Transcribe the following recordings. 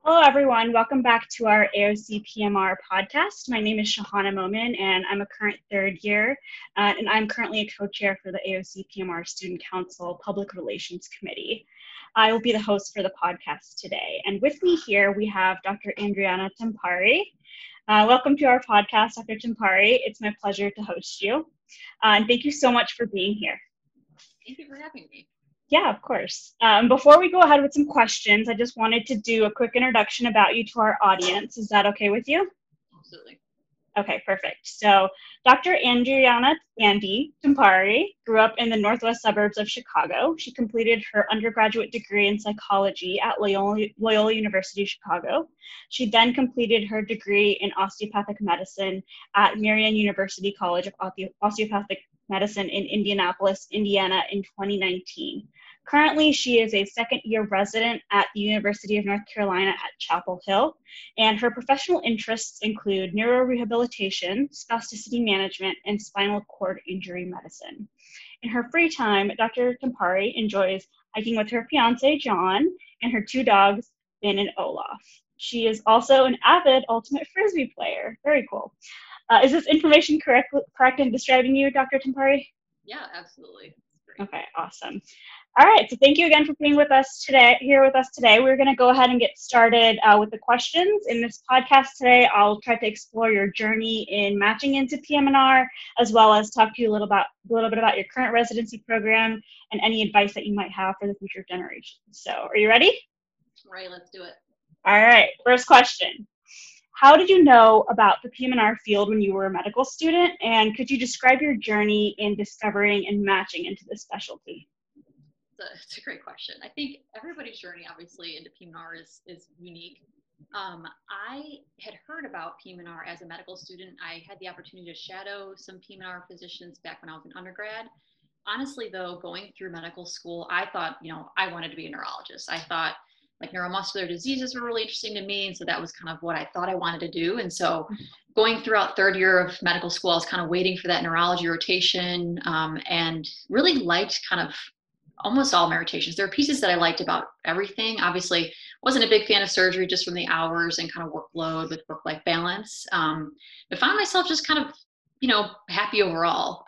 Hello, everyone. Welcome back to our AOC PMR podcast. My name is Shahana Momin, and I'm a current third year, and I'm currently a co-chair for the AOC PMR Student Council Public Relations Committee. I will be the host for the podcast today. And with me here, we have Dr. Andriana Timpari. Welcome to our podcast, Dr. Timpari. It's my pleasure to host you. And thank you so much for being here. Thank you for having me. Yeah, of course. Before we go ahead with some questions, I just wanted to do a quick introduction about you to our audience. Is that okay with you? Absolutely. Okay, perfect. So Dr. Andriana Andy Timpari grew up in the northwest suburbs of Chicago. She completed her undergraduate degree in psychology at Loyola University Chicago. She then completed her degree in osteopathic medicine at Marian University College of Osteopathic Medicine in Indianapolis, Indiana in 2019. Currently, she is a second-year resident at the University of North Carolina at Chapel Hill, and her professional interests include neurorehabilitation, spasticity management, and spinal cord injury medicine. In her free time, Dr. Timpari enjoys hiking with her fiance, John, and her two dogs, Finn and Olaf. She is also an avid ultimate frisbee player. Very cool. Is this information correct in describing you, Dr. Timpari? Yeah, absolutely. Okay, awesome. All right, so thank you again for being with us today. We're going to go ahead and get started with the questions. In this podcast today, I'll try to explore your journey in matching into PM&R, as well as talk to you a little bit about your current residency program and any advice that you might have for the future generations. So, are you ready? Right, let's do it. All right, first question. How did you know about the PM&R field when you were a medical student, and could you describe your journey in discovering and matching into this specialty? It's a great question. I think everybody's journey, obviously, into PM&R is unique. I had heard about PM&R as a medical student. I had the opportunity to shadow some PM&R physicians back when I was an undergrad. Honestly, though, going through medical school, I thought, I wanted to be a neurologist. I thought like neuromuscular diseases were really interesting to me. And so that was kind of what I thought I wanted to do. And so going throughout third year of medical school, I was kind of waiting for that neurology rotation and really liked kind of almost all my rotations. There are pieces that I liked about everything. Obviously, wasn't a big fan of surgery just from the hours and kind of workload with work-life balance. But found myself just kind of, happy overall.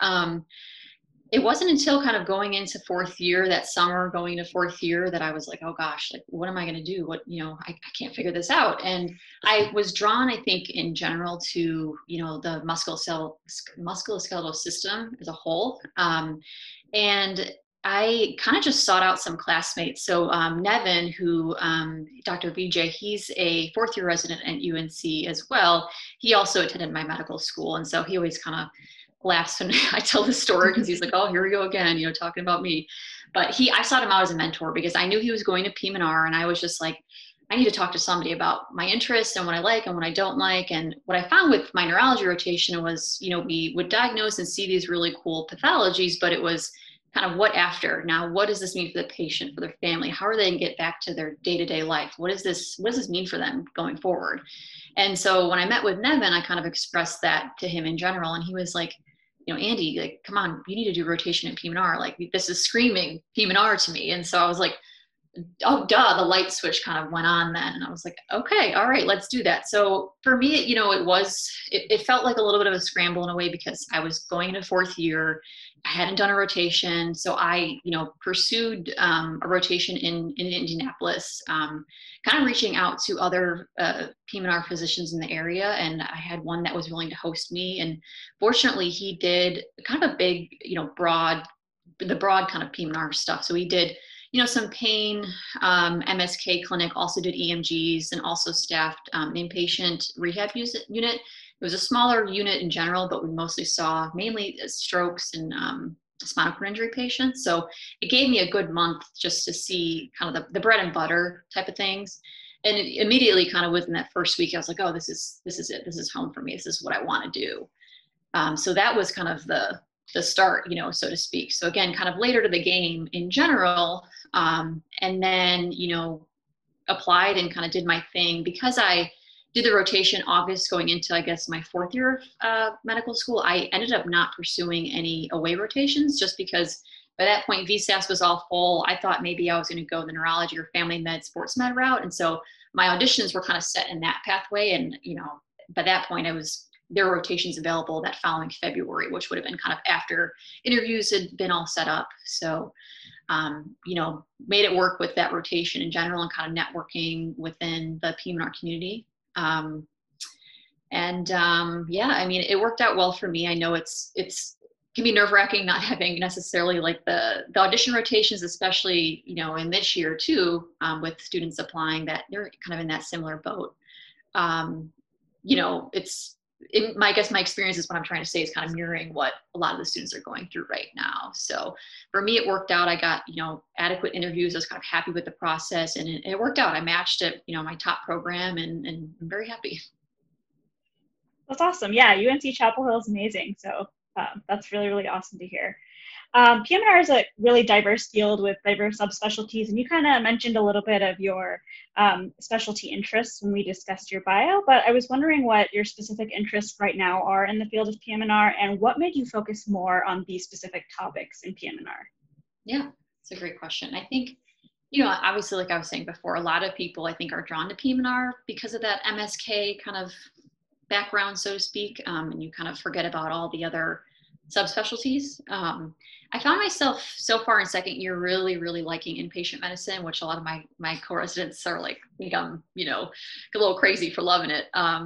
It wasn't until kind of going into fourth year, that summer going into fourth year, that I was like, oh gosh, like, what am I going to do? I can't figure this out. And I was drawn, I think, in general to, the musculoskeletal system as a whole. And I kind of just sought out some classmates. So Nevin, who Dr. Vijay, he's a fourth year resident at UNC as well. He also attended my medical school. And so he always kind of laughs when I tell the story, because he's like, oh, here we go again, talking about me. But I sought him out as a mentor because I knew he was going to PM&R, and I was just like, I need to talk to somebody about my interests and what I like and what I don't like. And what I found with my neurology rotation was, we would diagnose and see these really cool pathologies, but it was kind of what after. Now, what does this mean for the patient, for their family? How are they going to get back to their day-to-day life? What does this mean for them going forward? And so when I met with Nevin, I kind of expressed that to him in general. And he was like, Andy, like, come on, you need to do rotation in PM&R. Like, this is screaming PM&R to me. And so I was like, oh, duh, the light switch kind of went on then. And I was like, okay, all right, let's do that. So for me, it felt like a little bit of a scramble in a way, because I was going into fourth year. I hadn't done a rotation. So I, pursued a rotation in Indianapolis, kind of reaching out to other PM&R physicians in the area. And I had one that was willing to host me. And fortunately, he did kind of a big, broad kind of PM&R stuff. So he did some pain, MSK clinic, also did EMGs, and also staffed an inpatient rehab unit. It was a smaller unit in general, but we mostly saw mainly strokes and spinal cord injury patients. So it gave me a good month just to see kind of the bread and butter type of things. And immediately kind of within that first week, I was like, oh, this is it. This is home for me. This is what I want to do. So that was kind of the start, so to speak. So again, kind of later to the game in general, and then, applied and kind of did my thing. Because I did the rotation August going into, I guess, my fourth year of medical school, I ended up not pursuing any away rotations, just because by that point, VSAS was all full. I thought maybe I was going to go the neurology or family med, sports med route. And so my auditions were kind of set in that pathway. And, by that point there were rotations available that following February, which would have been kind of after interviews had been all set up. So, made it work with that rotation in general and kind of networking within the PM&R community. It worked out well for me. I know it's can be nerve-wracking not having necessarily like the audition rotations, especially, in this year too, with students applying that they're kind of in that similar boat. I guess my experience is what I'm trying to say is kind of mirroring what a lot of the students are going through right now. So for me, it worked out. I got, adequate interviews. I was kind of happy with the process, and it worked out. I matched it, my top program, and I'm very happy. That's awesome. Yeah, UNC Chapel Hill is amazing. So that's really, really awesome to hear. PM&R is a really diverse field with diverse subspecialties, and you kind of mentioned a little bit of your specialty interests when we discussed your bio, but I was wondering what your specific interests right now are in the field of PM&R, and what made you focus more on these specific topics in PM&R? Yeah, it's a great question. I think, obviously, like I was saying before, a lot of people, I think, are drawn to PM&R because of that MSK kind of background, so to speak, and you kind of forget about all the other subspecialties. I found myself so far in second year really, really liking inpatient medicine, which a lot of my co-residents are like, think I'm, a little crazy for loving it.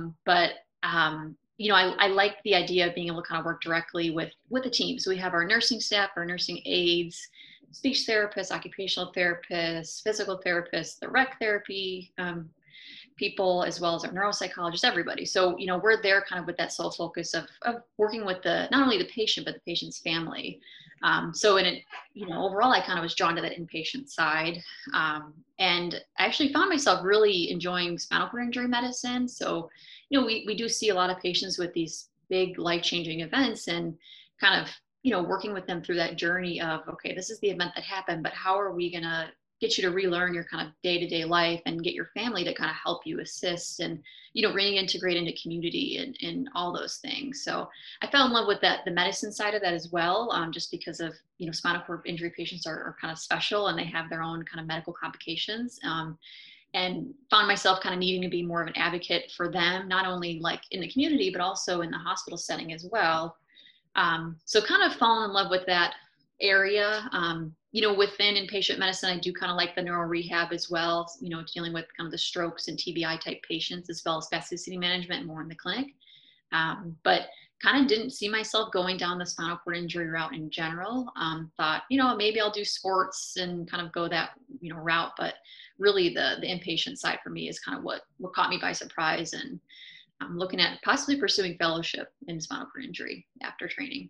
I like the idea of being able to kind of work directly with the team. So we have our nursing staff, our nursing aides, speech therapists, occupational therapists, physical therapists, the rec therapy people, as well as our neuropsychologists, everybody. So, we're there kind of with that sole focus of working with not only the patient, but the patient's family. Overall, I kind of was drawn to that inpatient side. And I actually found myself really enjoying spinal cord injury medicine. So, we do see a lot of patients with these big life-changing events, and kind of, working with them through that journey of, okay, this is the event that happened, but how are we going to get you to relearn your kind of day-to-day life and get your family to kind of help you assist and, reintegrate into community and all those things. So I fell in love with the medicine side of that as well, just because of, spinal cord injury patients are kind of special and they have their own kind of medical complications. And found myself kind of needing to be more of an advocate for them, not only like in the community, but also in the hospital setting as well. So kind of fallen in love with that area. Within inpatient medicine, I do kind of like the neuro rehab as well, dealing with kind of the strokes and TBI type patients, as well as spasticity management more in the clinic. But kind of didn't see myself going down the spinal cord injury route in general. Thought, maybe I'll do sports and kind of go that, route. But really the inpatient side for me is kind of what caught me by surprise. And I'm looking at possibly pursuing fellowship in spinal cord injury after training.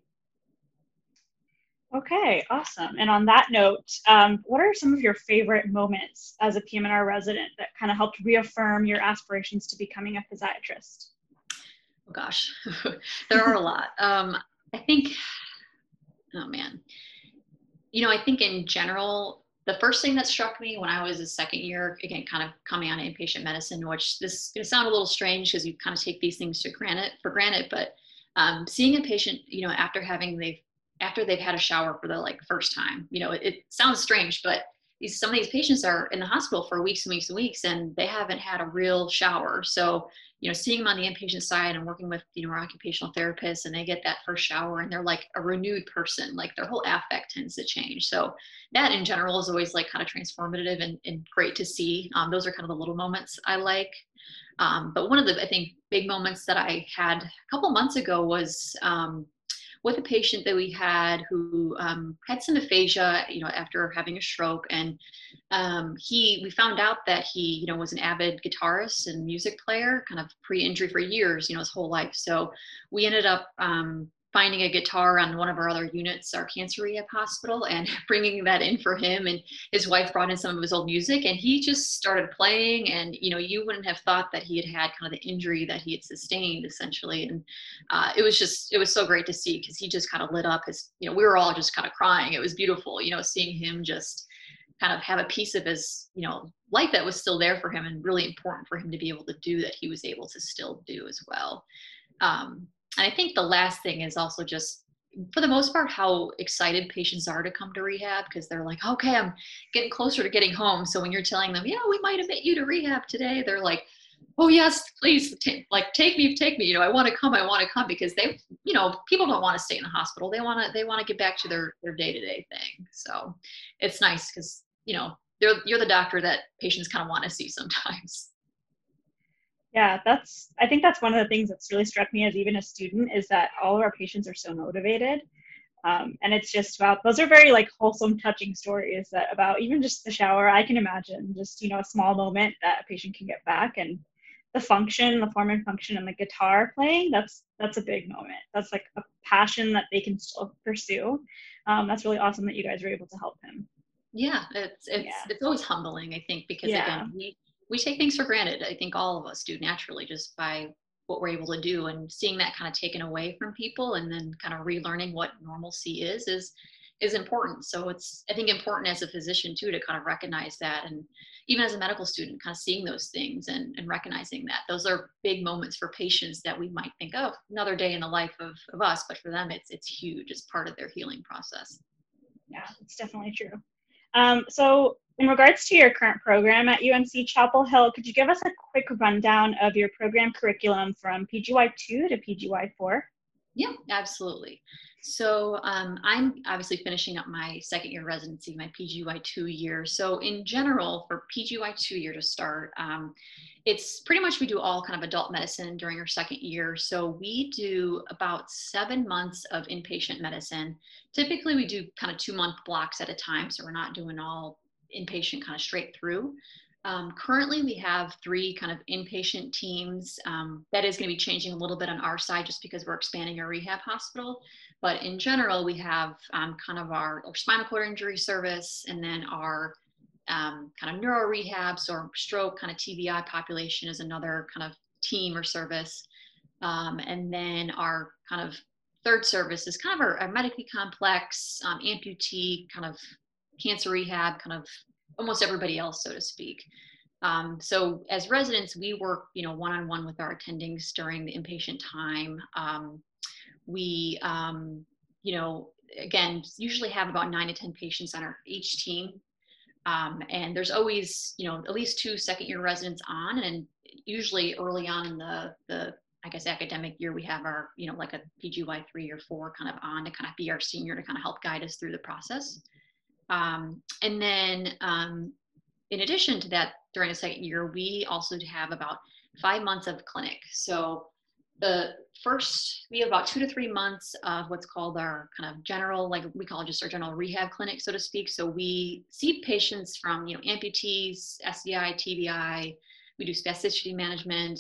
Okay, awesome. And on that note, what are some of your favorite moments as a PM&R resident that kind of helped reaffirm your aspirations to becoming a physiatrist? Oh gosh, there are a lot. I think, oh man, I think in general, the first thing that struck me when I was a second year, again, kind of coming on inpatient medicine, which this is going to sound a little strange because you kind of take these things for granted, but seeing a patient, after they've had a shower for the first time, it sounds strange, but some of these patients are in the hospital for weeks and weeks and weeks, and they haven't had a real shower. So, seeing them on the inpatient side and working with, our occupational therapists, and they get that first shower and they're like a renewed person, like their whole affect tends to change. So that in general is always kind of transformative and great to see. Those are kind of the little moments I like. But one of the, I think, big moments that I had a couple months ago was, with a patient that we had who had some aphasia, after having a stroke, and we found out that he, was an avid guitarist and music player, kind of pre-injury for years, his whole life. So we ended up finding a guitar on one of our other units, our cancer rehab hospital, and bringing that in for him. And his wife brought in some of his old music, and he just started playing. And, you wouldn't have thought that he had kind of the injury that he had sustained, essentially. And it was so great to see, because he just kind of lit up we were all just kind of crying. It was beautiful, seeing him just kind of have a piece of his, life that was still there for him, and really important for him to be able to do, that he was able to still do as well. And I think the last thing is also just, for the most part, how excited patients are to come to rehab, because they're like, okay, I'm getting closer to getting home. So when you're telling them, yeah, we might admit you to rehab today, they're like, oh yes, please, take me. I want to come, because they, people don't want to stay in the hospital. They want to get back to their day-to-day thing. So it's nice because, you're the doctor that patients kind of want to see sometimes. Yeah, I think that's one of the things that's really struck me as even a student is that all of our patients are so motivated. And it's just about, those are very like wholesome, touching stories that about even just the shower. I can imagine just, a small moment that a patient can get back, and the form and function and the guitar playing, that's a big moment. That's like a passion that they can still pursue. That's really awesome that you guys were able to help him. Yeah, it's Yeah. it's it's always humbling, I think, because Yeah. again, we take things for granted. I think all of us do naturally, just by what we're able to do, and seeing that kind of taken away from people and then kind of relearning what normalcy is important. So it's, I think, important as a physician too to kind of recognize that, and even as a medical student, kind of seeing those things and recognizing that those are big moments for patients that we might think, oh, another day in the life of us, but for them it's huge. It's part of their healing process. Yeah, it's definitely true. So in regards to your current program at UNC Chapel Hill, could you give us a quick rundown of your program curriculum from PGY2 to PGY4? Yeah, absolutely. So I'm obviously finishing up my second year residency, my PGY2 year. So in general, for PGY2 year to start, it's pretty much we do all kind of adult medicine during our second year. So we do about 7 months of inpatient medicine. Typically, we do kind of 2-month blocks at a time. So we're not doing all inpatient kind of straight through. Currently, we have 3 kind of inpatient teams. That is going to be changing a little bit on our side just because we're expanding our rehab hospital. But in general, we have kind of our spinal cord injury service, and then our kind of neuro rehab, so our stroke kind of TBI population is another kind of team or service. And then our kind of third service is kind of our medically complex amputee, kind of cancer rehab, kind of almost everybody else, so to speak. So as residents, we work, one-on-one with our attendings during the inpatient time. We, again, usually have about 9 to 10 patients on each team. And there's always, at least 2 second-year residents on, and usually early on in the I guess academic year, we have our, like a PGY 3 or 4 kind of on to kind of be our senior to kind of help guide us through the process. And then in addition to that, during the second year, we also have about 5 months of clinic. So we have about 2 to 3 months of what's called our kind of general, like we call it just our general rehab clinic, so to speak. So we see patients from, amputees, SCI, TBI. We do spasticity management,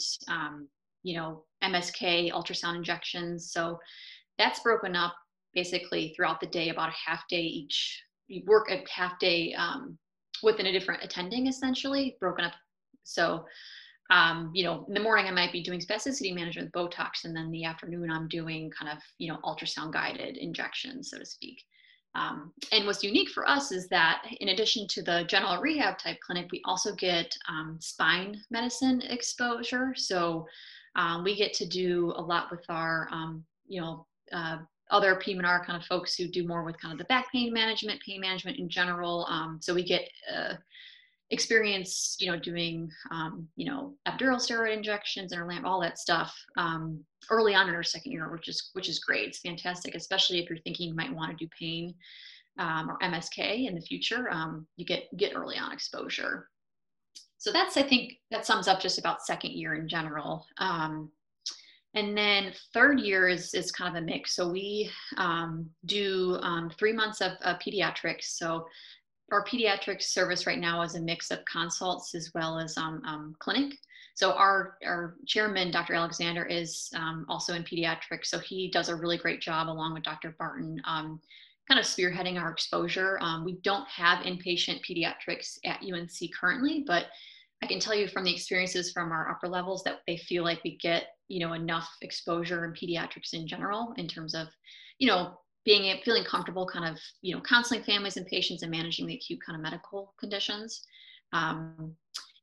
MSK, ultrasound injections. So that's broken up basically throughout the day, about a half day each. You work a half day within a different attending, essentially broken up. So, in the morning I might be doing spasticity management, Botox, and then the afternoon I'm doing kind of, ultrasound guided injections, so to speak. And what's unique for us is that in addition to the general rehab type clinic, we also get spine medicine exposure. So we get to do a lot with our, other PM&R kind of folks who do more with kind of the back pain management in general. So we get experience, doing, epidural steroid injections, and all that stuff early on in our second year, which is great. It's fantastic, especially if you're thinking you might want to do pain or MSK in the future. You get early on exposure. So I think that sums up just about second year in general. And then third year is kind of a mix. So we do 3 months of pediatrics. So our pediatrics service right now is a mix of consults as well as clinic. So our chairman, Dr. Alexander, is also in pediatrics. So he does a really great job along with Dr. Barton, kind of spearheading our exposure. We don't have inpatient pediatrics at UNC currently, but I can tell you from the experiences from our upper levels that they feel like we get, enough exposure in pediatrics in general in terms of, feeling comfortable kind of, counseling families and patients and managing the acute kind of medical conditions.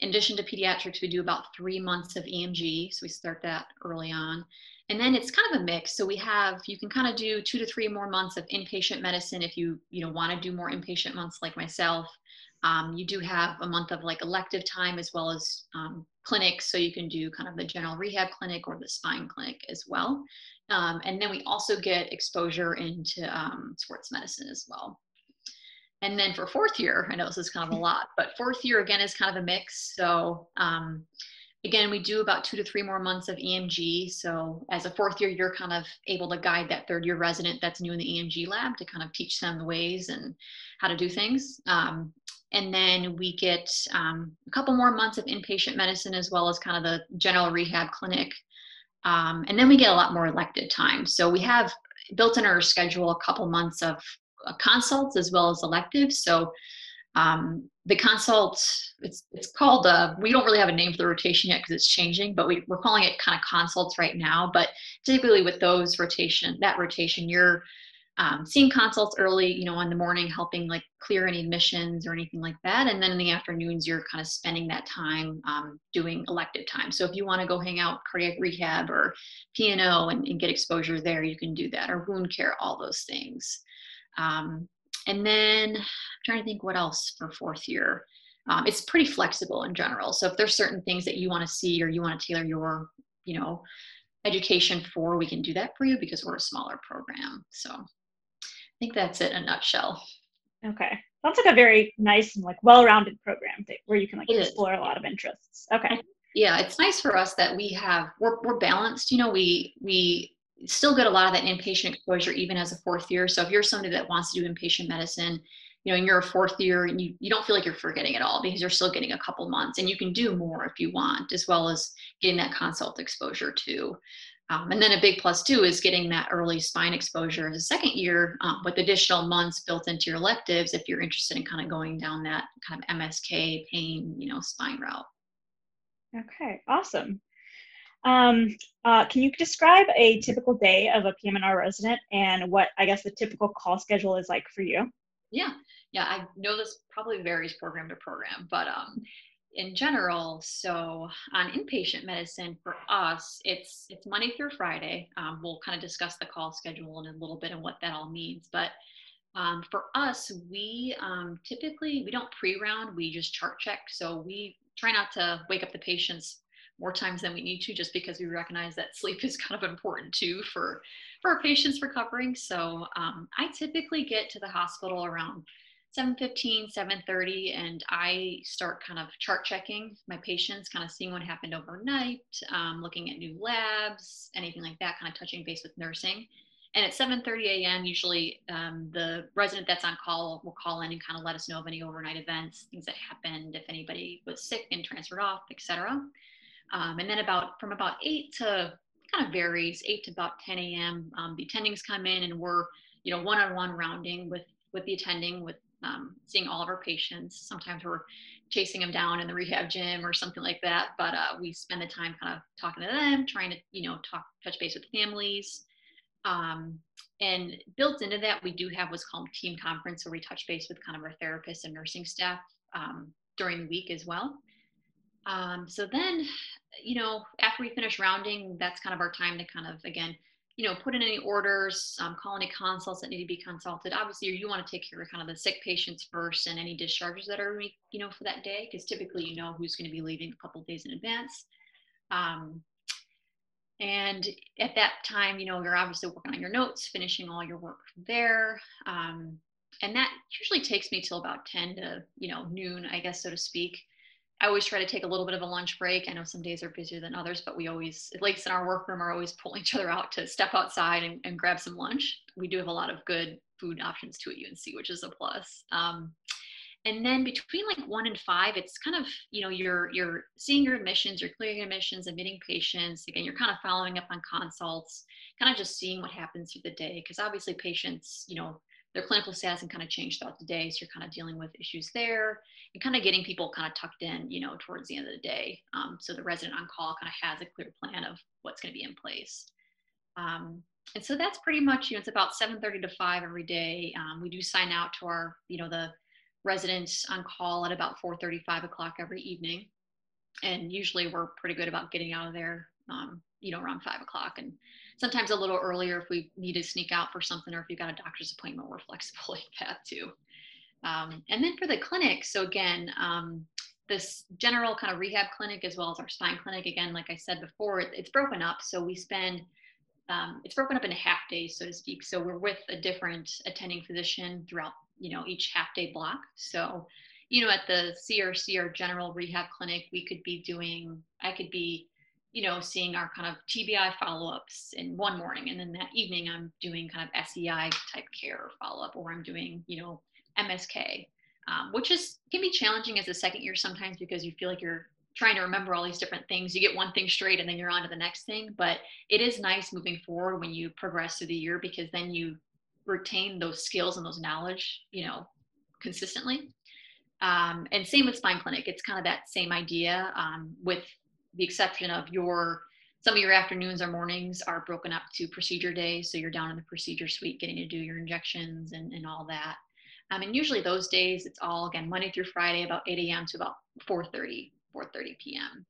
In addition to pediatrics, we do about 3 months of EMG. So we start that early on. And then it's kind of a mix. So you can kind of do 2 to 3 more months of inpatient medicine if you want to do more inpatient months like myself. You do have a month of like elective time as well as clinics. So you can do kind of the general rehab clinic or the spine clinic as well. And then we also get exposure into sports medicine as well. And then for fourth year, I know this is kind of a lot, but fourth year again is kind of a mix. So again, we do about 2 to 3 more months of EMG. So as a fourth year, you're kind of able to guide that third year resident that's new in the EMG lab to kind of teach them the ways and how to do things. And then we get a couple more months of inpatient medicine as well as kind of the general rehab clinic. And then we get a lot more elective time. So we have built in our schedule a couple months of consults as well as electives. So the consult, it's called, we don't really have a name for the rotation yet because it's changing, but we're calling it kind of consults right now. But typically with those that rotation, you're seeing consults early, in the morning, helping like clear any admissions or anything like that. And then in the afternoons, you're kind of spending that time doing elective time. So if you want to go hang out cardiac rehab or P&O and get exposure there, you can do that, or wound care, all those things. And then I'm trying to think what else for fourth year. It's pretty flexible in general. So if there's certain things that you want to see or you want to tailor your, education for, we can do that for you because we're a smaller program. So I think that's it in a nutshell. Okay. Sounds like a very nice and like well-rounded program where you can like It explore is. a lot of interests. Okay. Yeah, it's nice for us that we're balanced. We still get a lot of that inpatient exposure even as a fourth year. So if you're somebody that wants to do inpatient medicine, and you're a fourth year and you don't feel like you're forgetting it all because you're still getting a couple months and you can do more if you want, as well as getting that consult exposure too. And then a big plus too is getting that early spine exposure as a second year with additional months built into your electives if you're interested in kind of going down that kind of MSK pain, spine route. Okay, awesome. Can you describe a typical day of a PM&R resident and what I guess the typical call schedule is like for you? Yeah, I know this probably varies program to program, but in general, so on inpatient medicine for us, it's Monday through Friday. We'll kind of discuss the call schedule in a little bit and what that all means, but for us, we typically we don't pre-round, we just chart check. So we try not to wake up the patients more times than we need to, just because we recognize that sleep is kind of important too for our patients recovering. So I typically get to the hospital around 7:15, 7:30, and I start kind of chart checking my patients, kind of seeing what happened overnight, looking at new labs, anything like that, kind of touching base with nursing. And at 7:30 a.m., usually the resident that's on call will call in and kind of let us know of any overnight events, things that happened, if anybody was sick and transferred off, etc. And then from about 8 to kind of varies, 8 to about 10 a.m. The attendings come in and we're one-on-one rounding with the attending, with seeing all of our patients. Sometimes we're chasing them down in the rehab gym or something like that, but we spend the time kind of talking to them, trying to touch base with families. And built into that, we do have what's called team conference, where we touch base with kind of our therapists and nursing staff during the week as well. So then, after we finish rounding, that's kind of our time to kind of, again, put in any orders, call any consults that need to be consulted. Obviously, you want to take care of kind of the sick patients first and any discharges that are, for that day, because typically who's going to be leaving a couple of days in advance. And at that time, you're obviously working on your notes, finishing all your work there. And that usually takes me till about 10 to, noon, I guess, so to speak. I always try to take a little bit of a lunch break. I know some days are busier than others, but we always, at least in our workroom, are always pulling each other out to step outside and grab some lunch. We do have a lot of good food options too at UNC, which is a plus. And then between like 1 and 5, it's kind of, you're seeing your admissions, you're clearing admissions, admitting patients. Again, you're kind of following up on consults, kind of just seeing what happens through the day. Because obviously patients, their clinical status can kind of change throughout the day. So you're kind of dealing with issues there and kind of getting people kind of tucked in, towards the end of the day. So the resident on call kind of has a clear plan of what's going to be in place. And so that's pretty much, it's about 7:30 to 5 every day. We do sign out to our, the residents on call at about 4:30, 5 o'clock every evening. And usually we're pretty good about getting out of there, around 5 o'clock, and sometimes a little earlier if we need to sneak out for something, or if you've got a doctor's appointment, we're flexible like that too. And then for the clinic, so again, this general kind of rehab clinic as well as our spine clinic, again, like I said before, it's broken up. So we spend, it's broken up into half days, so to speak. So we're with a different attending physician throughout, each half day block. So, at the CRC, our general rehab clinic, I could be, seeing our kind of TBI follow-ups in one morning. And then that evening I'm doing kind of SEI type care follow-up, or I'm doing, MSK, which can be challenging as a second year sometimes, because you feel like you're trying to remember all these different things. You get one thing straight and then you're on to the next thing. But it is nice moving forward when you progress through the year, because then you retain those skills and those knowledge, consistently. And same with spine clinic. It's kind of that same idea, with the exception of some of your afternoons or mornings are broken up to procedure days. So you're down in the procedure suite getting to do your injections and all that. And usually those days, it's all, again, Monday through Friday, about 8 a.m. to about 4:30 p.m.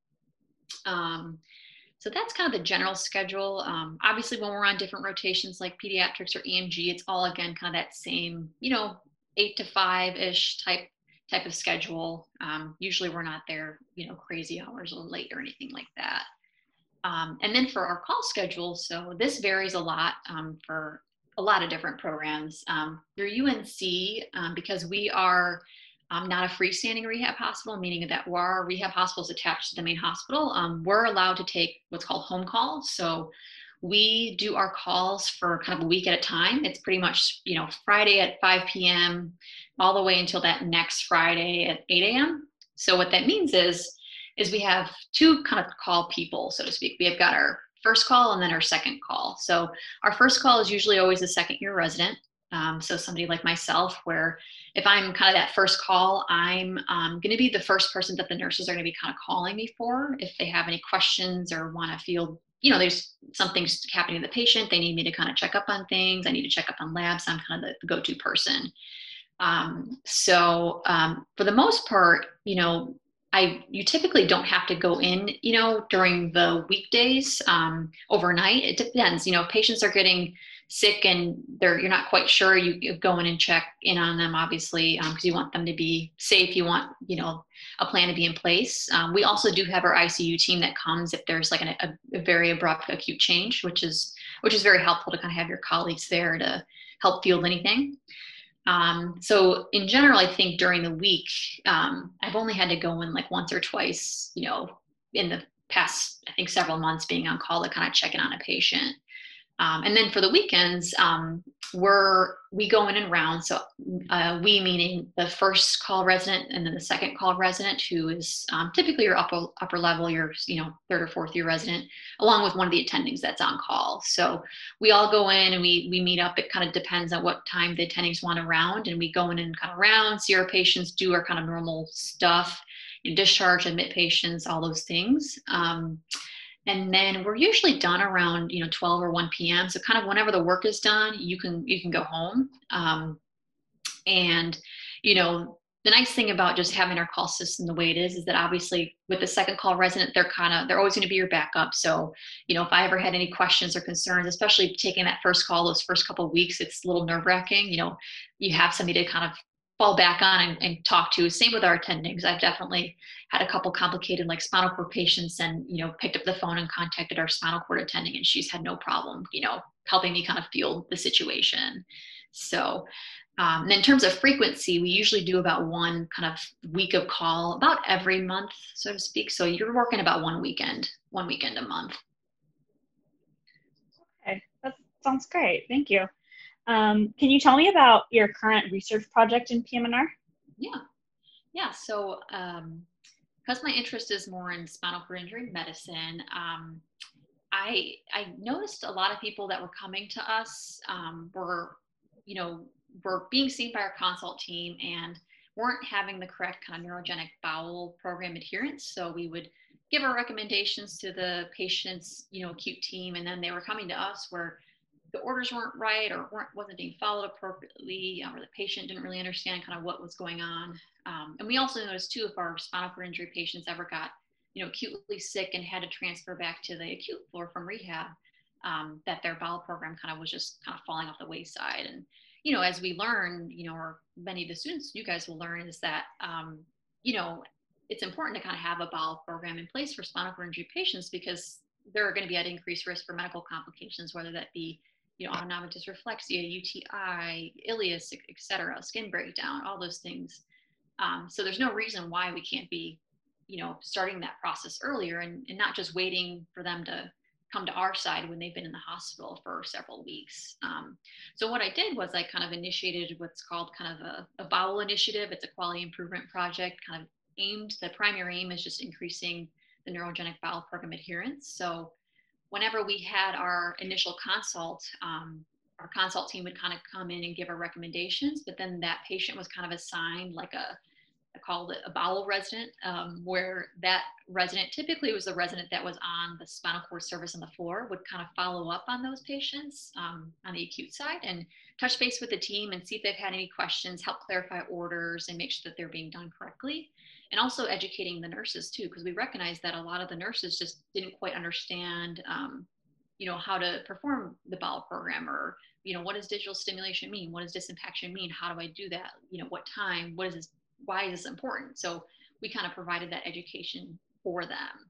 So that's kind of the general schedule. Obviously, when we're on different rotations like pediatrics or EMG, it's all, again, kind of that same, 8 to 5-ish type of schedule. Usually we're not there, crazy hours or late or anything like that. And then for our call schedule, so this varies a lot for a lot of different programs. Through UNC, because we are not a freestanding rehab hospital, meaning that our rehab hospital is attached to the main hospital, we're allowed to take what's called home calls. So we do our calls for kind of a week at a time. It's pretty much, Friday at 5 p.m. all the way until that next Friday at 8 a.m. So what that means is we have two kind of call people, so to speak. We have got our first call and then our second call. So our first call is usually always a second year resident. So somebody like myself, where if I'm kind of that first call, I'm going to be the first person that the nurses are going to be kind of calling me for if they have any questions or want to feel, there's something happening to the patient. They need me to kind of check up on things. I need to check up on labs. I'm kind of the go-to person. So for the most part, you typically don't have to go in, during the weekdays, overnight. It depends, patients are getting sick and you're not quite sure, you go in and check in on them, obviously, because you want them to be safe. You want, a plan to be in place. We also do have our ICU team that comes if there's like a very abrupt acute change, which is very helpful to kind of have your colleagues there to help field anything. So in general, I think during the week, I've only had to go in like once or twice, in the past, I think several months being on call to kind of check in on a patient. And then for the weekends, we go in and round. So we meaning the first call resident and then the second call resident, who is typically your upper level, your third or fourth year resident, along with one of the attendings that's on call. So we all go in and we meet up. It kind of depends on what time the attendings want to round, and we go in and kind of round, see our patients, do our kind of normal stuff, discharge, admit patients, all those things. And then we're usually done around 12 or 1 p.m. So kind of whenever the work is done, you can go home. And the nice thing about just having our call system the way it is that obviously with the second call resident, they're always going to be your backup. So if I ever had any questions or concerns, especially taking that first call, those first couple of weeks, it's a little nerve-wracking. You have somebody to kind of fall back on and talk to. Same with our attendings. I've definitely had a couple complicated like spinal cord patients and, picked up the phone and contacted our spinal cord attending, and she's had no problem, helping me kind of feel the situation. So in terms of frequency, we usually do about one kind of week of call about every month, so to speak. So you're working about one weekend a month. Okay, that sounds great. Thank you. Can you tell me about your current research project in PM&R? Yeah. So because my interest is more in spinal cord injury medicine, I noticed a lot of people that were coming to us were being seen by our consult team and weren't having the correct kind of neurogenic bowel program adherence. So we would give our recommendations to the patient's, acute team, and then they were coming to us where the orders weren't right or wasn't being followed appropriately, or the patient didn't really understand kind of what was going on. And we also noticed too, if our spinal cord injury patients ever got acutely sick and had to transfer back to the acute floor from rehab, that their bowel program kind of was just kind of falling off the wayside. And, as we learn, or many of the students, you guys will learn, is that, you know, it's important to kind of have a bowel program in place for spinal cord injury patients, because they're going to be at increased risk for medical complications, whether that be, autonomic dysreflexia, UTI, ileus, et cetera, skin breakdown, all those things. So there's no reason why we can't be, starting that process earlier, and not just waiting for them to come to our side when they've been in the hospital for several weeks. So what I did was I kind of initiated what's called kind of a bowel initiative. It's a quality improvement project, kind of the primary aim is just increasing the neurogenic bowel program adherence. So whenever we had our initial consult, our consult team would kind of come in and give our recommendations, but then that patient was kind of assigned like I called it a bowel resident, where that resident typically was the resident that was on the spinal cord surface on the floor, would kind of follow up on those patients on the acute side and touch base with the team and see if they've had any questions, help clarify orders and make sure that they're being done correctly. And also educating the nurses too, because we recognize that a lot of the nurses just didn't quite understand, how to perform the bowel program, or, what does digital stimulation mean? What does disimpaction mean? How do I do that? What time? What is this? Why is this important? So we kind of provided that education for them.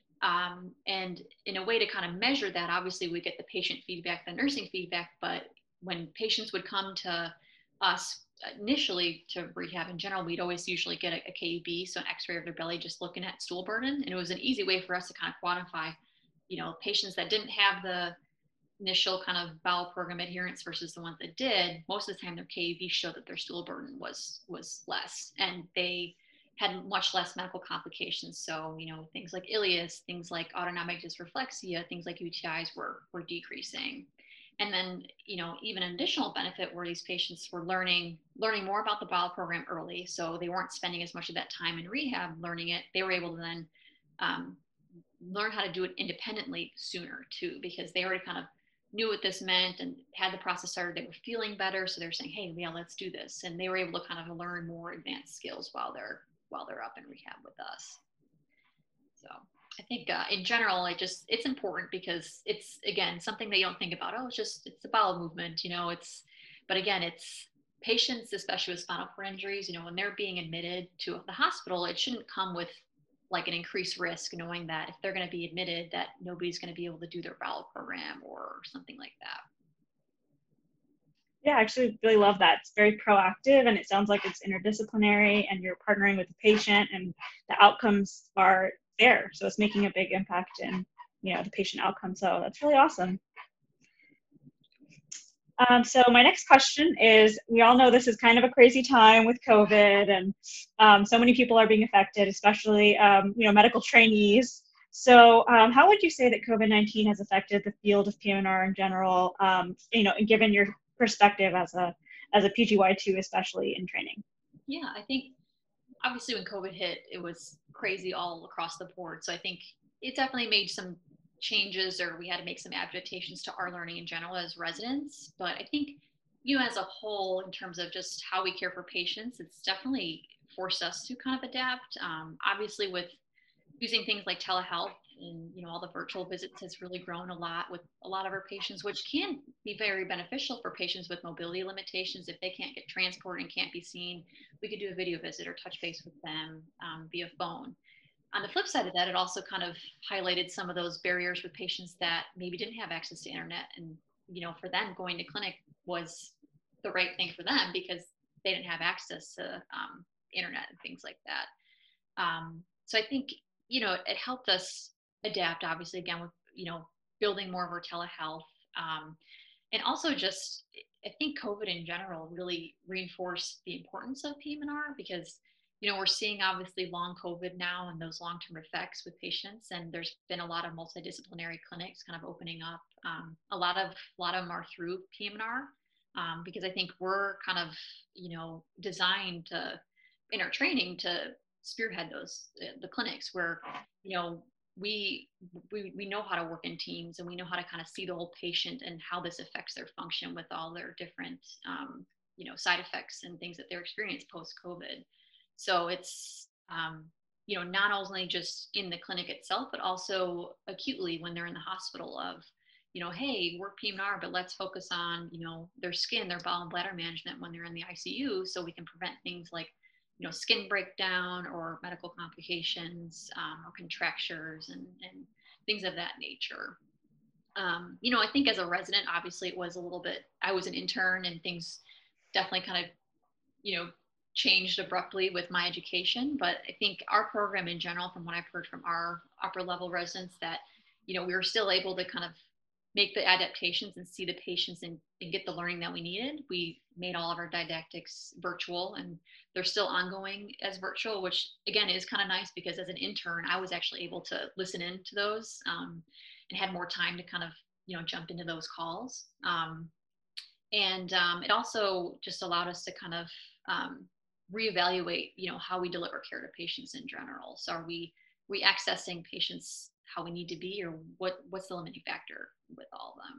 And in a way to kind of measure that, obviously we get the patient feedback, the nursing feedback, but when patients would come to us initially to rehab in general, we'd always usually get a KUB, so an x-ray of their belly, just looking at stool burden. And it was an easy way for us to kind of quantify, patients that didn't have the initial kind of bowel program adherence versus the ones that did. Most of the time their KUB showed that their stool burden was less, and they had much less medical complications. So, things like ileus, things like autonomic dysreflexia, things like UTIs were decreasing. And then, even an additional benefit where these patients were learning more about the bowel program early. So they weren't spending as much of that time in rehab learning it. They were able to then learn how to do it independently sooner too, because they already kind of knew what this meant and had the process started. They were feeling better, so they're saying, "Hey, yeah, let's do this," and they were able to kind of learn more advanced skills while they're up in rehab with us. So I think in general, it's important, because it's, again, something that you don't think about. Oh, it's a bowel movement, but again, it's patients, especially with spinal cord injuries, when they're being admitted to the hospital, it shouldn't come with like an increased risk, knowing that if they're going to be admitted, that nobody's going to be able to do their bowel program or something like that. Yeah, I actually really love that. It's very proactive, and it sounds like it's interdisciplinary, and you're partnering with the patient, and the outcomes are there. So it's making a big impact in, the patient outcome. So that's really awesome. So my next question is, we all know this is kind of a crazy time with COVID, and so many people are being affected, especially, medical trainees. So how would you say that COVID-19 has affected the field of PM&R in general, and given your perspective as a PGY2, especially in training? Yeah, I think obviously when COVID hit, it was crazy all across the board. So I think it definitely made some changes, or we had to make some adaptations to our learning in general as residents. But I think, as a whole, in terms of just how we care for patients, it's definitely forced us to kind of adapt. Obviously, with using things like telehealth and all the virtual visits has really grown a lot with a lot of our patients, which can be very beneficial for patients with mobility limitations. If they can't get transport and can't be seen, we could do a video visit or touch base with them via phone. On the flip side of that, it also kind of highlighted some of those barriers with patients that maybe didn't have access to internet, and for them, going to clinic was the right thing for them because they didn't have access to internet and things like that. So I think it helped us adapt, obviously, again, with, building more of our telehealth. And also just, I think COVID in general really reinforced the importance of PM&R, because, we're seeing obviously long COVID now and those long-term effects with patients. And there's been a lot of multidisciplinary clinics kind of opening up. A lot of them are through PM&R, because I think we're kind of, designed to, in our training, to spearhead the clinics where we know how to work in teams, and we know how to kind of see the whole patient and how this affects their function with all their different side effects and things that they're experiencing post-COVID. So it's not only just in the clinic itself, but also acutely when they're in the hospital of, hey, we're PM&R, but let's focus on, their skin, their bowel and bladder management when they're in the ICU, so we can prevent things like, skin breakdown or medical complications, or contractures and things of that nature. I think as a resident, obviously it was a little bit, I was an intern and things definitely kind of, changed abruptly with my education. But I think our program in general, from what I've heard from our upper level residents, that, we were still able to kind of make the adaptations and see the patients and get the learning that we needed. We made all of our didactics virtual, and they're still ongoing as virtual, which again is kind of nice because as an intern, I was actually able to listen into those, and had more time to kind of, jump into those calls. It also just allowed us to kind of, reevaluate, how we deliver care to patients in general. So are we accessing patients how we need to be, or what's the limiting factor with all of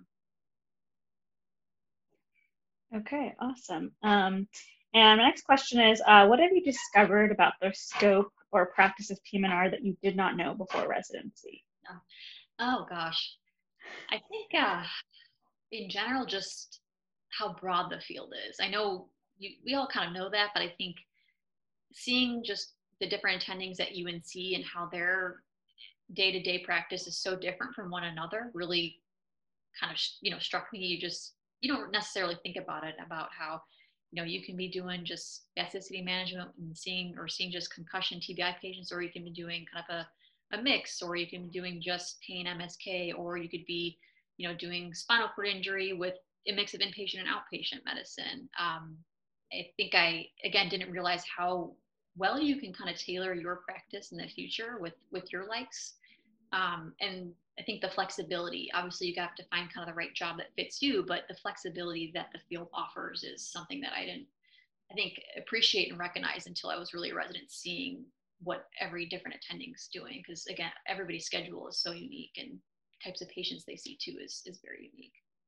them? Okay, awesome. And my next question is, what have you discovered about the scope or practice of PM&R that you did not know before residency? Oh gosh, I think in general, just how broad the field is. I know we all kind of know that, but I think seeing just the different attendings at UNC and how their day-to-day practice is so different from one another really kind of, struck me. You don't necessarily think about it, about how, you can be doing just spasticity management and seeing just concussion TBI patients, or you can be doing kind of a mix, or you can be doing just pain MSK, or you could be, doing spinal cord injury with a mix of inpatient and outpatient medicine. I think I, again, didn't realize how well you can kind of tailor your practice in the future with your likes. And I think the flexibility, obviously you have to find kind of the right job that fits you, but the flexibility that the field offers is something that I didn't, I think, appreciate and recognize until I was really a resident, seeing what every different attending's doing. Because again, everybody's schedule is so unique, and types of patients they see too is very unique.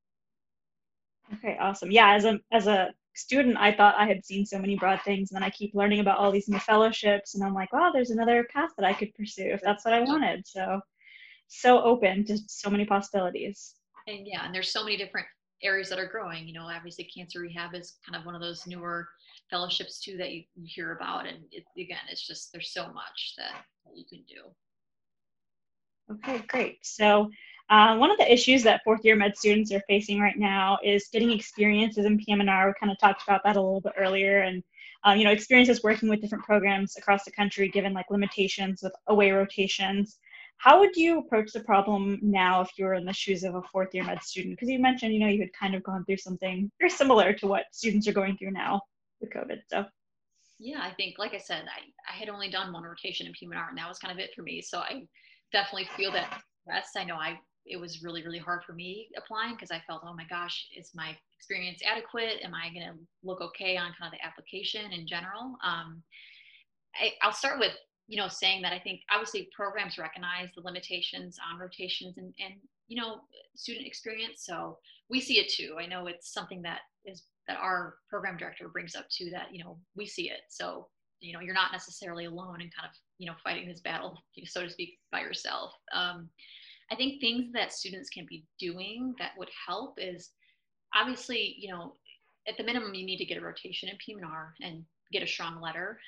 Okay, awesome. Yeah, as a student, I thought I had seen so many broad things, and then I keep learning about all these new fellowships, and I'm like, wow, there's another path that I could pursue if that's what I wanted. So open to so many possibilities. And yeah, and there's so many different areas that are growing. Obviously cancer rehab is kind of one of those newer fellowships too that you hear about, and again, it's just there's so much that you can do. Okay, great. So one of the issues that fourth year med students are facing right now is getting experiences in PM&R. We kind of talked about that a little bit earlier, and experiences working with different programs across the country, given like limitations with away rotations. How would you approach the problem now if you were in the shoes of a fourth year med student? Because you mentioned, you had kind of gone through something very similar to what students are going through now with COVID. So yeah, I think, like I said, I had only done one rotation in PM&R, and that was kind of it for me. So I definitely feel that stress. I know it was really, really hard for me applying, because I felt, oh my gosh, is my experience adequate? Am I going to look okay on kind of the application in general? I'll start with, saying that I think obviously programs recognize the limitations on rotations and student experience. So we see it too. I know it's something that our program director brings up too, that, we see it. So, you're not necessarily alone and kind of, fighting this battle, so to speak, by yourself. I think things that students can be doing that would help is obviously, at the minimum, you need to get a rotation in PM&R and get a strong letter.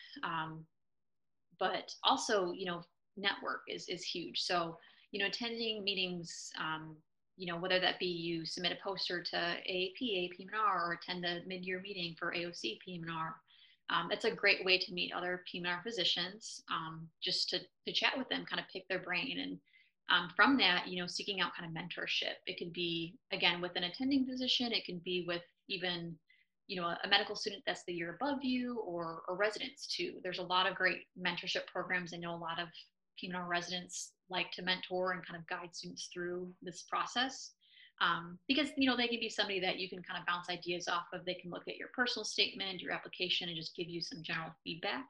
But also, network is huge. So, attending meetings, whether that be you submit a poster to AAP, PM&R, or attend a mid-year meeting for AOC, PM&R. That's a great way to meet other PM&R physicians, just to chat with them, kind of pick their brain. And from that, seeking out kind of mentorship. It could be, again, with an attending physician. It can be with even a medical student that's the year above you, or residents too. There's a lot of great mentorship programs. I know a lot of PM&R residents like to mentor and kind of guide students through this process, because they can be somebody that you can kind of bounce ideas off of. They can look at your personal statement, your application, and just give you some general feedback.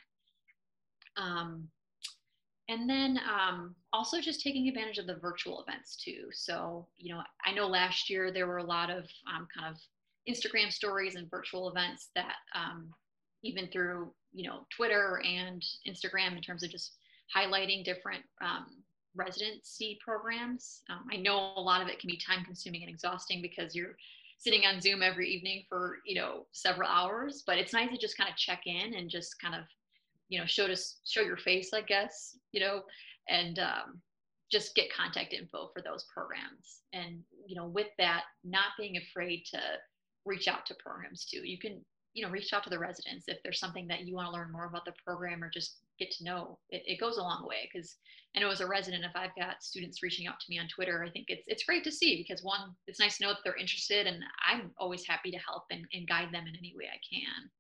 And then also just taking advantage of the virtual events too. So, I know last year there were a lot of kind of Instagram stories and virtual events that even through, Twitter and Instagram, in terms of just highlighting different residency programs. I know a lot of it can be time consuming and exhausting because you're sitting on Zoom every evening for, several hours, but it's nice to just kind of check in and just kind of, show your face, I guess, and just get contact info for those programs. And, with that, not being afraid to reach out to programs too. You can, reach out to the residents if there's something that you want to learn more about the program or just get to know. It goes a long way, because I know as a resident, if I've got students reaching out to me on Twitter, I think it's great to see, because one, it's nice to know that they're interested, and I'm always happy to help and guide them in any way I can.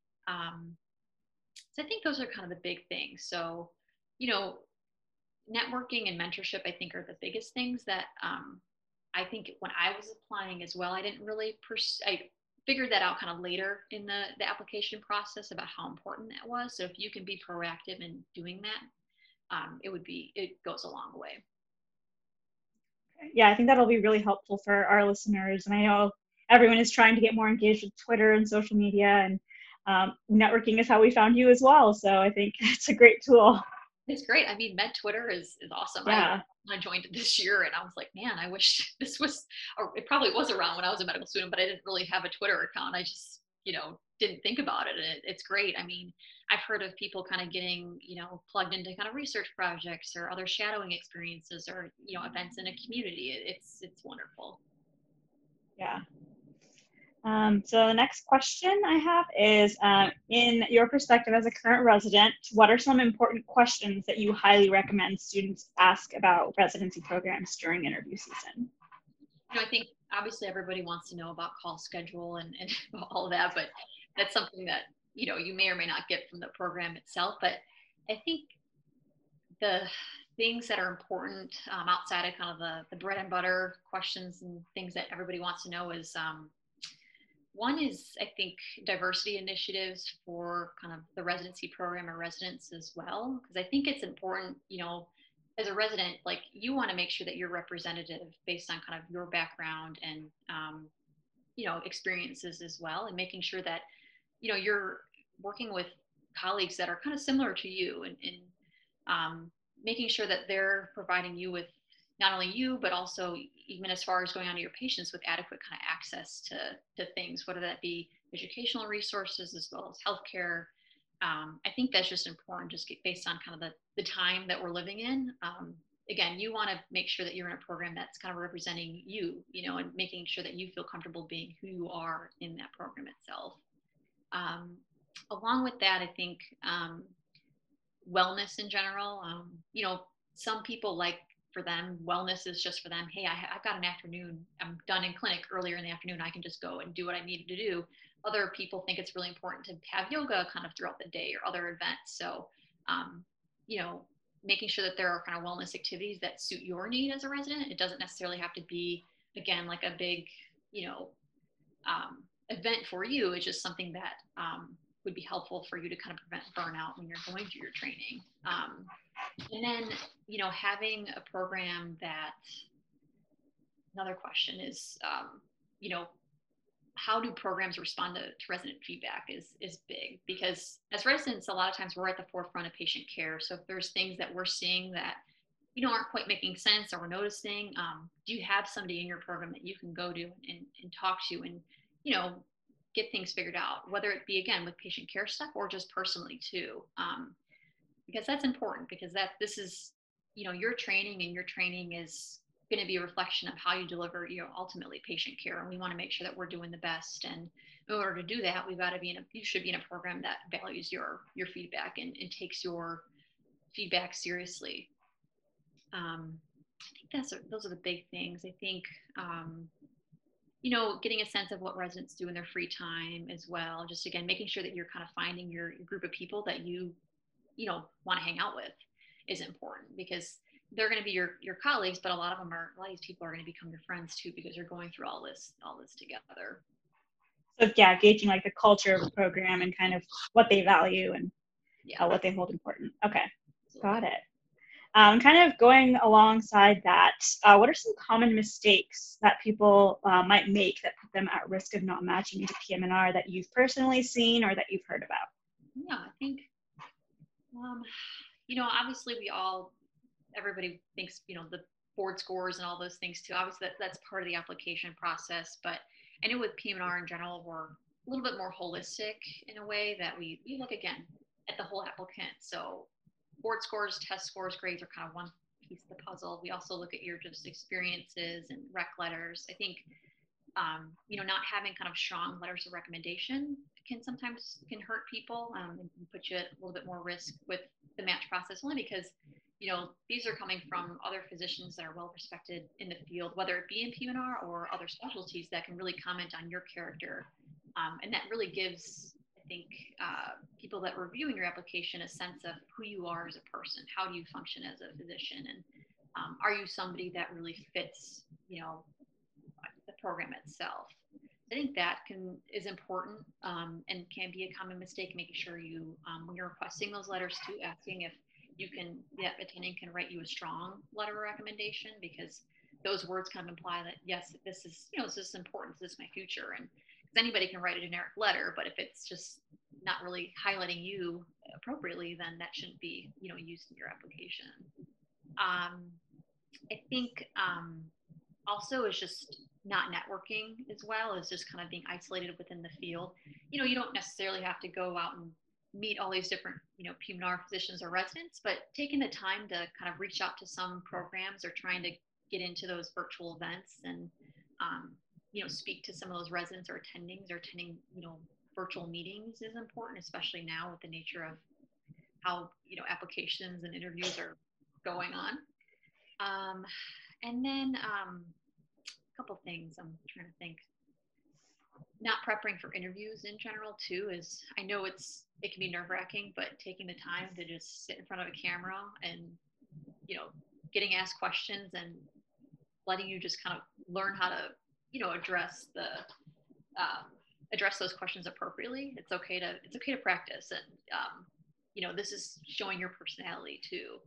So I think those are kind of the big things. So, networking and mentorship, I think, are the biggest things that I think when I was applying as well, I didn't really I figured that out kind of later in the application process about how important that was. So if you can be proactive in doing that, it goes a long way. Yeah, I think that'll be really helpful for our listeners. And I know everyone is trying to get more engaged with Twitter and social media, and networking is how we found you as well. So I think it's a great tool. It's great. I mean, Med Twitter is awesome. Yeah. I joined it this year, and I was like, man, I wish this was, or it probably was around when I was a medical student, but I didn't really have a Twitter account. I just, didn't think about it. And it's great. I mean, I've heard of people kind of getting, plugged into kind of research projects or other shadowing experiences or, events in a community. It's wonderful. Yeah. So the next question I have is, in your perspective as a current resident, what are some important questions that you highly recommend students ask about residency programs during interview season? I think obviously everybody wants to know about call schedule and all of that, but that's something that, you may or may not get from the program itself. But I think the things that are important outside of kind of the bread and butter questions and things that everybody wants to know is, one is, I think, diversity initiatives for kind of the residency program or residents as well, because I think it's important, as a resident, like, you want to make sure that you're representative based on kind of your background and, experiences as well, and making sure that, you're working with colleagues that are kind of similar to you, and making sure that they're providing you with not only you, but also even as far as going on to your patients with adequate kind of access to things, whether that be educational resources as well as healthcare. I think that's just important, just based on kind of the time that we're living in. Again, you want to make sure that you're in a program that's kind of representing you, and making sure that you feel comfortable being who you are in that program itself. Along with that, I think wellness in general, some people, like, for them, wellness is just for them, hey, I've got an afternoon, I'm done in clinic earlier in the afternoon, I can just go and do what I needed to do. Other people think it's really important to have yoga kind of throughout the day or other events. So, making sure that there are kind of wellness activities that suit your need as a resident. It doesn't necessarily have to be, again, like a big, event for you. It's just something that would be helpful for you to kind of prevent burnout when you're going through your training. And then, having a program that, another question is, how do programs respond to resident feedback is big, because as residents, a lot of times we're at the forefront of patient care. So if there's things that we're seeing that, aren't quite making sense or we're noticing, do you have somebody in your program that you can go to and talk to and, get things figured out, whether it be, again, with patient care stuff or just personally too. Because that's important, because this is, your training, and your training is going to be a reflection of how you deliver, ultimately patient care. And we want to make sure that we're doing the best. And in order to do that, you should be in a program that values your feedback and takes your feedback seriously. I think those are the big things. I think, getting a sense of what residents do in their free time as well. Just, again, making sure that you're kind of finding your group of people that you want to hang out with is important, because they're going to be your colleagues, but a lot of these people are going to become your friends too, because you're going through all this together. So yeah, gauging like the culture of the program and kind of what they value and what they hold important. Okay, got it. Kind of going alongside that, what are some common mistakes that people might make that put them at risk of not matching into PM&R that you've personally seen or that you've heard about? Yeah, I think, obviously everybody thinks, the board scores and all those things too. Obviously that's part of the application process, but I know with PM&R in general, we're a little bit more holistic in a way that we look again at the whole applicant. So board scores, test scores, grades are kind of one piece of the puzzle. We also look at your just experiences and rec letters. I think, not having kind of strong letters of recommendation sometimes hurt people and put you at a little bit more risk with the match process, only because, these are coming from other physicians that are well respected in the field, whether it be in PM&R or other specialties that can really comment on your character. And that really gives, I think, people that are reviewing your application a sense of who you are as a person. How do you function as a physician? And are you somebody that really fits, the program itself? I think that is important and can be a common mistake, making sure you, when you're requesting those letters too, asking if the attending can write you a strong letter of recommendation, because those words kind of imply that, yes, this is important, this is my future. And because anybody can write a generic letter, but if it's just not really highlighting you appropriately, then that shouldn't be, used in your application. I think also is just not networking as well as just kind of being isolated within the field. You don't necessarily have to go out and meet all these different, PM&R physicians or residents, but taking the time to kind of reach out to some programs or trying to get into those virtual events and, speak to some of those residents or attending, virtual meetings is important, especially now with the nature of how, applications and interviews are going on. And then a couple things I'm trying to think. Not prepping for interviews in general too is, I know it can be nerve-wracking, but taking the time to just sit in front of a camera and, getting asked questions and letting you just kind of learn how to, address those questions appropriately. It's okay to practice, and this is showing your personality too.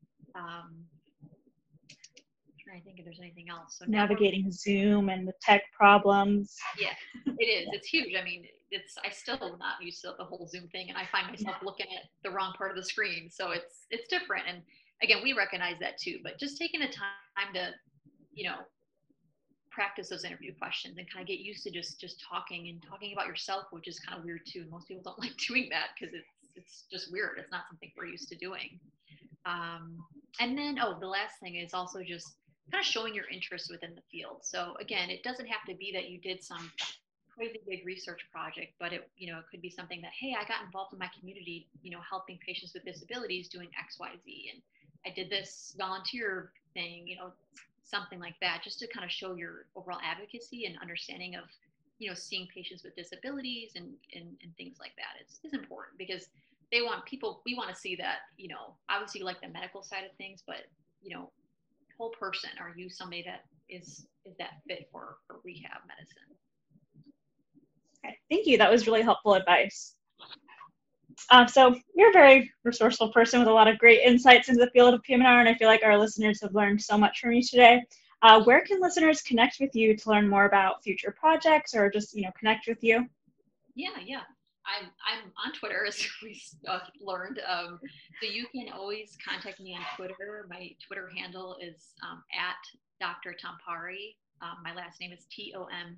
I think if there's anything else. So navigating Zoom and the tech problems. Yeah, it is. It's huge. I mean, I still not used to the whole Zoom thing, and I find myself looking at the wrong part of the screen. So it's different. And again, we recognize that too, but just taking the time to, practice those interview questions and kind of get used to just talking about yourself, which is kind of weird too. Most people don't like doing that because it's just weird. It's not something we're used to doing. And then, the last thing is also just kind of showing your interest within the field. So again, it doesn't have to be that you did some crazy big research project, but it could be something that, hey, I got involved in my community, helping patients with disabilities doing X, Y, Z. And I did this volunteer thing, something like that, just to kind of show your overall advocacy and understanding of, seeing patients with disabilities and things like that is important, because we want to see that, obviously you like the medical side of things, but, whole person, are you somebody that is that fit for rehab medicine? Okay, thank you. That was really helpful advice. So you're a very resourceful person with a lot of great insights into the field of PM&R, and I feel like our listeners have learned so much from you today. Where can listeners connect with you to learn more about future projects or just, connect with you? Yeah. I'm on Twitter, as we learned. So you can always contact me on Twitter. My Twitter handle is at Dr. Tampari. My last name is Tompary.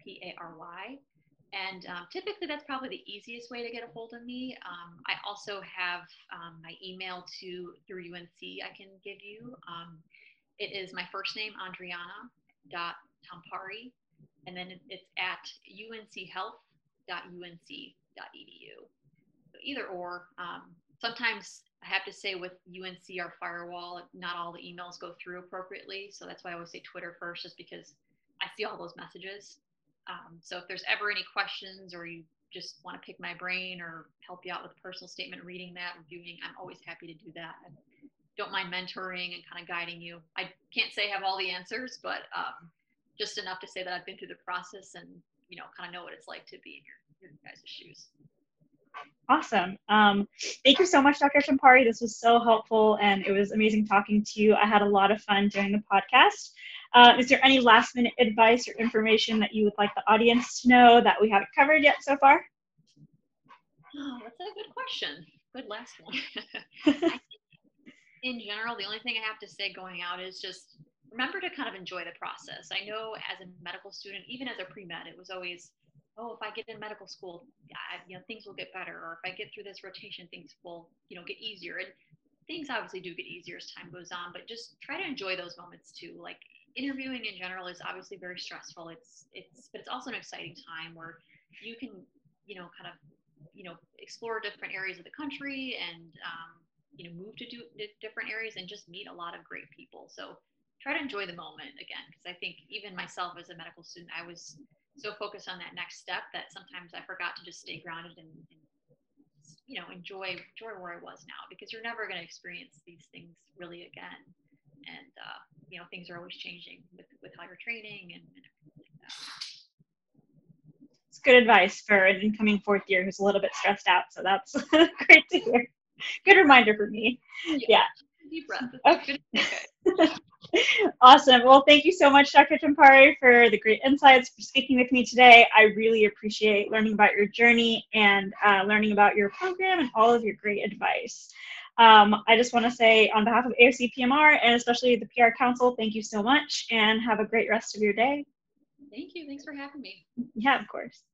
And typically that's probably the easiest way to get a hold of me. I also have my email through UNC I can give you. It is my first name, Andriana.Tampari, and then it's at unchealth.unc.edu. So either or. Sometimes I have to say with UNC, our firewall, not all the emails go through appropriately. So that's why I always say Twitter first, just because I see all those messages. So if there's ever any questions or you just want to pick my brain or help you out with a personal statement, reading that, reviewing, I'm always happy to do that. I don't mind mentoring and kind of guiding you. I can't say I have all the answers, but just enough to say that I've been through the process and, kind of know what it's like to be in your guys' shoes. Awesome. Thank you so much, Dr. Tampari. This was so helpful, and it was amazing talking to you. I had a lot of fun doing the podcast. Is there any last-minute advice or information that you would like the audience to know that we haven't covered yet so far? Oh, that's a good question. Good last one. In general, the only thing I have to say going out is just remember to kind of enjoy the process. I know as a medical student, even as a pre-med, it was always, oh, if I get in medical school, things will get better. Or if I get through this rotation, things will, get easier. And things obviously do get easier as time goes on, but just try to enjoy those moments too. Like interviewing in general is obviously very stressful. But it's also an exciting time where you can, kind of, explore different areas of the country and, move to do different areas and just meet a lot of great people. So try to enjoy the moment again, because I think even myself as a medical student, I was so focused on that next step that sometimes I forgot to just stay grounded and enjoy where I was now, because you're never going to experience these things really again. And things are always changing with how you're training and everything like that. It's good advice for an incoming fourth year who's a little bit stressed out. So that's great to hear. Good reminder for me. Yeah. Deep breath. Okay. Awesome. Well, thank you so much, Dr. Tampari, for the great insights, for speaking with me today. I really appreciate learning about your journey and learning about your program and all of your great advice. I just want to say on behalf of AOC PMR and especially the PR Council, thank you so much and have a great rest of your day. Thank you. Thanks for having me. Yeah, of course.